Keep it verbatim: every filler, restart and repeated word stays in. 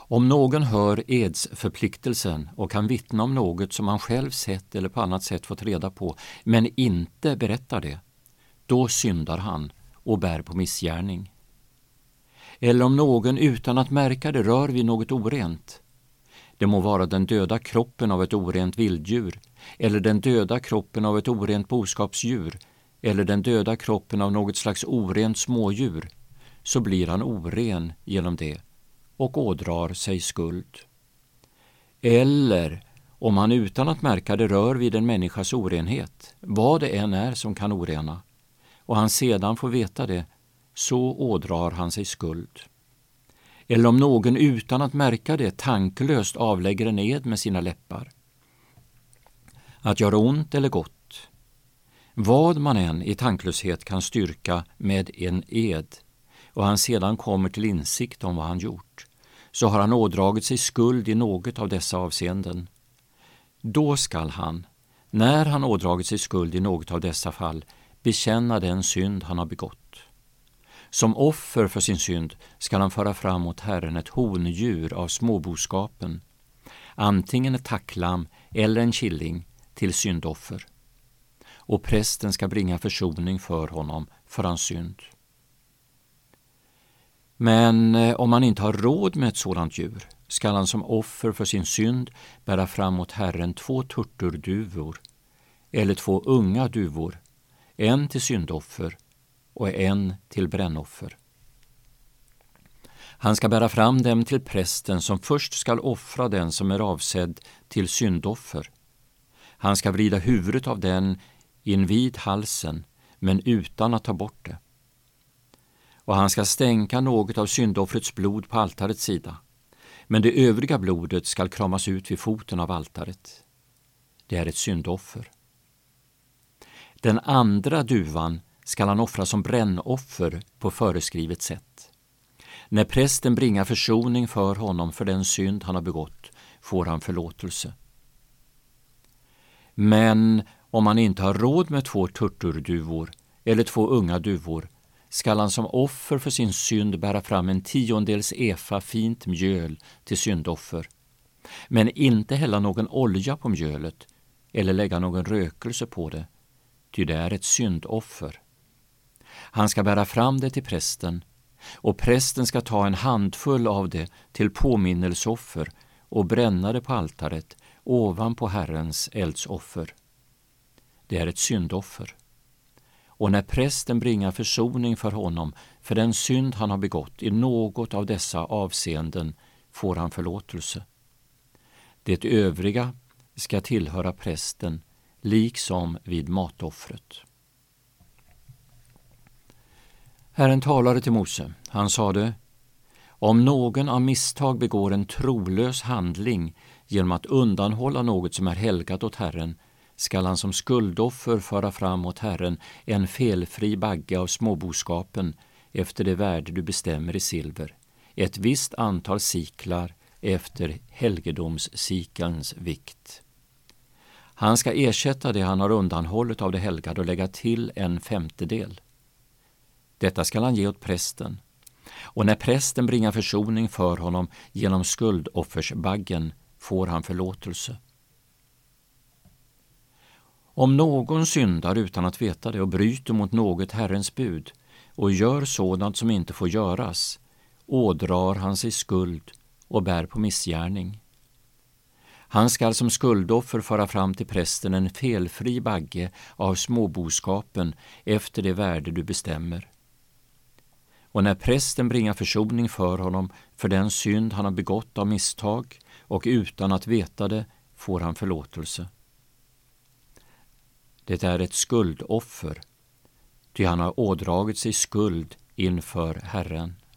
Om någon hör edsförpliktelsen och kan vittna om något som han själv sett eller på annat sätt fått reda på, men inte berättar det, då syndar han och bär på missgärning. Eller om någon utan att märka det rör vid något orent, det må vara den döda kroppen av ett orent vilddjur, eller den döda kroppen av ett orent boskapsdjur, eller den döda kroppen av något slags orent smådjur, så blir han oren genom det och ådrar sig skuld. Eller om han utan att märka det rör vid en människas orenhet, vad det än är som kan orena, och han sedan får veta det, så ådrar han sig skuld. Eller om någon utan att märka det tanklöst avlägger en ed med sina läppar. Att göra ont eller gott, vad man än i tanklöshet kan styrka med en ed, och han sedan kommer till insikt om vad han gjort, så har han ådragit sig skuld i något av dessa avseenden. Då skall han, när han ådragit sig skuld i något av dessa fall, bekänna den synd han har begått. Som offer för sin synd skall han föra fram mot Herren ett hondjur av småboskapen, antingen ett tacklam eller en killing till syndoffer. Och prästen ska bringa försoning för honom för hans synd. Men om man inte har råd med ett sådant djur skall han som offer för sin synd bära fram mot Herren två turturduvor eller två unga duvor, en till syndoffer och en till brännoffer. Han ska bära fram dem till prästen som först skall offra den som är avsedd till syndoffer. Han ska vrida huvudet av den invid halsen, men utan att ta bort det. Och han ska stänka något av syndoffrets blod på altarets sida, men det övriga blodet skall kramas ut vid foten av altaret. Det är ett syndoffer. Den andra duvan skall han offra som brännoffer på föreskrivet sätt. När prästen bringar försoning för honom för den synd han har begått, får han förlåtelse. Men om han inte har råd med två turturduvor eller två unga duvor, skall han som offer för sin synd bära fram en tiondels efa fint mjöl till syndoffer, men inte hälla någon olja på mjölet eller lägga någon rökelse på det, ty det är ett syndoffer. Han ska bära fram det till prästen, och prästen ska ta en handfull av det till påminnelsoffer och bränna det på altaret ovanpå Herrens eldsoffer. Det är ett syndoffer. Och när prästen bringar försoning för honom för den synd han har begått i något av dessa avseenden, får han förlåtelse. Det övriga ska tillhöra prästen, liksom vid matoffret. Herren talade till Mose. Han sade: om någon av misstag begår en trolös handling genom att undanhålla något som är helgat åt Herren, skall han som skuldoffer föra fram åt Herren en felfri bagge av småboskapen efter det värde du bestämmer i silver, ett visst antal siklar efter helgedomssikelns vikt. Han ska ersätta det han har undanhållit av det helgade och lägga till en femtedel. Detta skall han ge åt prästen, och när prästen bringar försoning för honom genom skuldoffersbaggen, får han förlåtelse. Om någon syndar utan att veta det och bryter mot något Herrens bud och gör sådant som inte får göras, ådrar han sig skuld och bär på missgärning. Han skall som skuldoffer föra fram till prästen en felfri bagge av småboskapen efter det värde du bestämmer. Och när prästen bringar försoning för honom för den synd han har begått av misstag och utan att veta det, får han förlåtelse. Det är ett skuldoffer, ty han har ådragit sig skuld inför Herren.